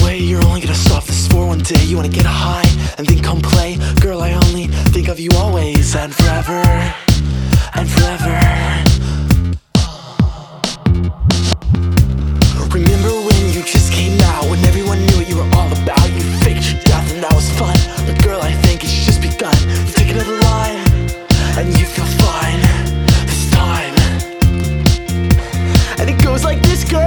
way, you're only gonna stop this for one day. You wanna get high and then come play. Girl, I only think of you always and forever and forever. Remember when you just came out, when everyone knew what you were all about? You faked your death and that was fun, but girl, I think it's just begun. You've taken to the line and you feel fine this time. And it goes like this, girl.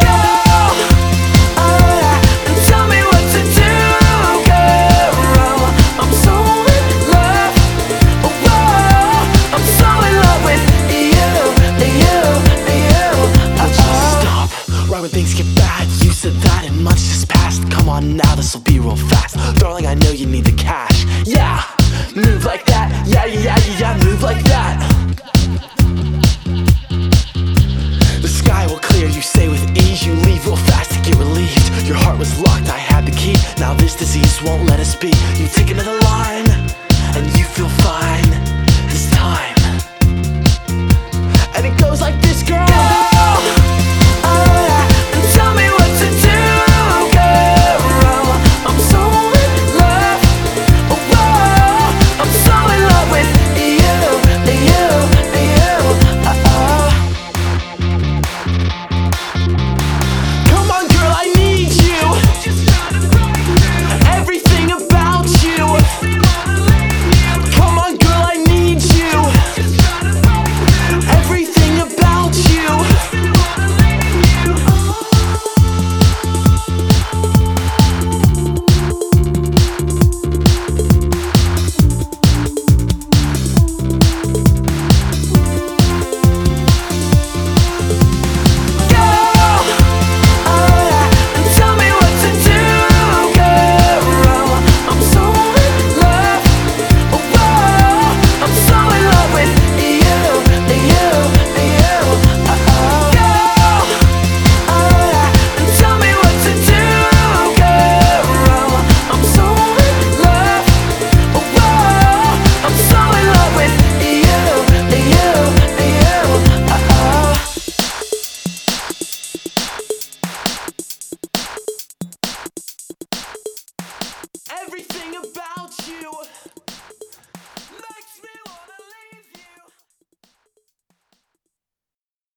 When things get bad, you said that and months just passed. Come on now, this'll be real fast. Darling, I know you need the cash. Yeah, move like that. Yeah, move like that. The sky will clear, you say with ease. You leave real fast to get relieved. Your heart was locked, I had the key. Now this disease won't let us be. You take another line and you feel fine this time. And it goes like this, girl. Everything about